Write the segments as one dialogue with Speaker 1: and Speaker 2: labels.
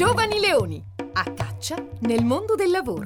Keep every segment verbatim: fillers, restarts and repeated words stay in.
Speaker 1: Giovani Leoni, a caccia nel mondo del lavoro.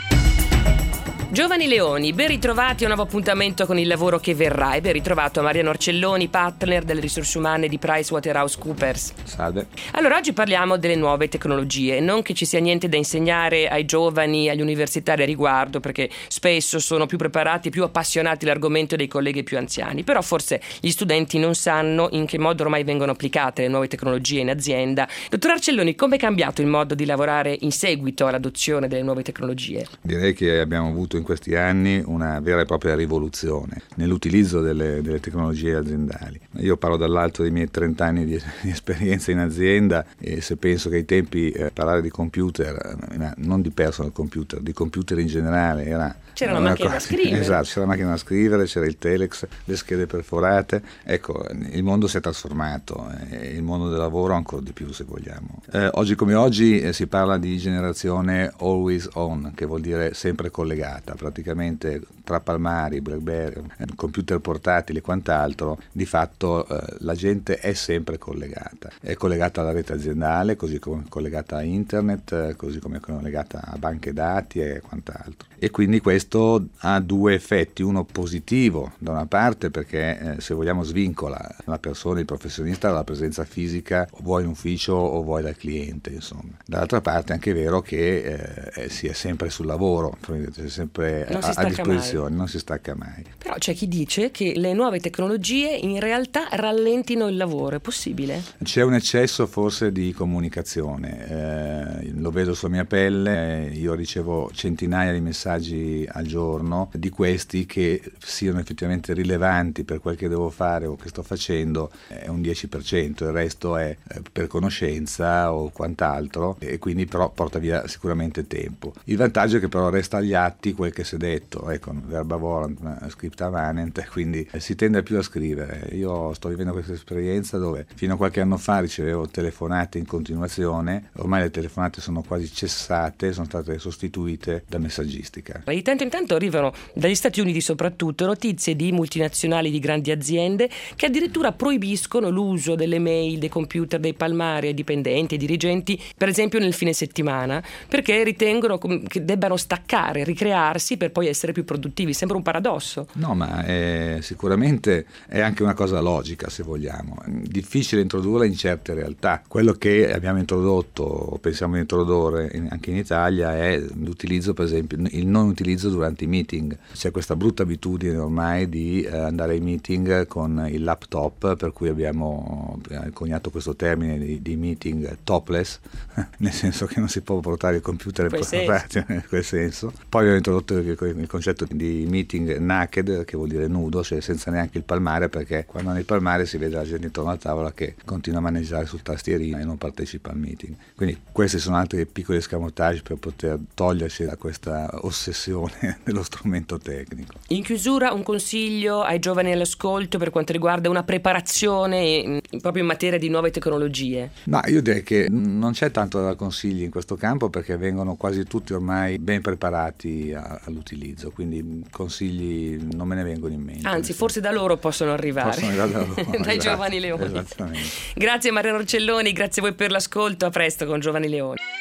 Speaker 2: Giovani Leoni, ben ritrovati a un nuovo appuntamento con il lavoro che verrà e ben ritrovato a Mariano Orcelloni, partner delle risorse umane di PricewaterhouseCoopers.
Speaker 3: Salve.
Speaker 2: Allora, oggi parliamo delle nuove tecnologie, non che ci sia niente da insegnare ai giovani, agli universitari a riguardo, perché spesso sono più preparati, più appassionati all'argomento dei colleghi più anziani, però forse gli studenti non sanno in che modo ormai vengono applicate le nuove tecnologie in azienda. Dottor Orcelloni, come è cambiato il modo di lavorare in seguito all'adozione delle nuove tecnologie?
Speaker 3: Direi che abbiamo avuto in questi anni una vera e propria rivoluzione nell'utilizzo delle, delle tecnologie aziendali. Io parlo dall'alto dei miei trenta anni di, di esperienza in azienda e se penso che ai tempi eh, parlare di computer, eh, non di personal computer, di computer in generale era...
Speaker 2: C'era la macchina da scrivere.
Speaker 3: Esatto, c'era la macchina da scrivere, c'era il telex, le schede perforate. Ecco, il mondo si è trasformato e il mondo del lavoro ancora di più, se vogliamo. Eh, oggi come oggi eh, si parla di generazione always on, che vuol dire sempre collegata. Praticamente tra palmari, BlackBerry, computer portatili e quant'altro, di fatto eh, la gente è sempre collegata. È collegata alla rete aziendale, così come è collegata a internet, eh, così come è collegata a banche dati e quant'altro. E quindi questo ha due effetti, uno positivo da una parte perché eh, se vogliamo svincola la persona, il professionista dalla presenza fisica, o vuoi in ufficio o vuoi dal cliente, insomma. Dall'altra parte è anche vero che eh, si è sempre sul lavoro, si è sempre a, a disposizione, mai. non si stacca mai.
Speaker 2: Però c'è chi dice che le nuove tecnologie in realtà rallentino il lavoro, è possibile?
Speaker 3: C'è un eccesso forse di comunicazione, eh, lo vedo sulla mia pelle, io ricevo centinaia di messaggi al giorno, di questi che siano effettivamente rilevanti per quel che devo fare o che sto facendo è un dieci per cento, il resto è per conoscenza o quant'altro e quindi però porta via sicuramente tempo. Il vantaggio è che però resta agli atti quel che si è detto, ecco, verba volant, scripta manent, quindi si tende più a scrivere. Io sto vivendo questa esperienza dove fino a qualche anno fa ricevevo telefonate in continuazione, ormai le telefonate sono quasi cessate, sono state sostituite da messaggistica.
Speaker 2: Di tanto in tanto arrivano dagli Stati Uniti soprattutto notizie di multinazionali di grandi aziende che addirittura proibiscono l'uso delle mail, dei computer, dei palmari ai dipendenti e dirigenti, per esempio nel fine settimana, perché ritengono che debbano staccare, ricrearsi per poi essere più produttivi. Sembra un paradosso.
Speaker 3: No, ma è, sicuramente è anche una cosa logica, se vogliamo. È difficile introdurla in certe realtà. Quello che abbiamo introdotto, o pensiamo di introdurre in, anche in Italia, è l'utilizzo, per esempio, il non utilizzo durante i meeting. C'è questa brutta abitudine ormai di eh, andare ai meeting con il laptop, per cui abbiamo coniato questo termine di, di meeting topless, nel senso che non si può portare il computer portatile in quel senso. Poi abbiamo introdotto il, il concetto di meeting naked, che vuol dire nudo, cioè senza neanche il palmare, perché quando nel palmare si vede la gente intorno alla tavola che continua a maneggiare sul tastierino e non partecipa al meeting. Quindi questi sono altri piccoli escamotage per poter toglierci da questa ossessione dello strumento tecnico.
Speaker 2: In chiusura un consiglio ai giovani all'ascolto per quanto riguarda una preparazione proprio in materia di nuove tecnologie?
Speaker 3: Ma io direi che non c'è tanto da consigli in questo campo perché vengono quasi tutti ormai ben preparati a, all'utilizzo, quindi consigli non me ne vengono in mente.
Speaker 2: Anzi, forse da loro possono arrivare,
Speaker 3: possono arrivare da loro,
Speaker 2: dai
Speaker 3: esatto,
Speaker 2: Giovani Leoni.
Speaker 3: Esattamente.
Speaker 2: Grazie Mariano Orcelloni, grazie a voi per l'ascolto, a presto con Giovani Leoni.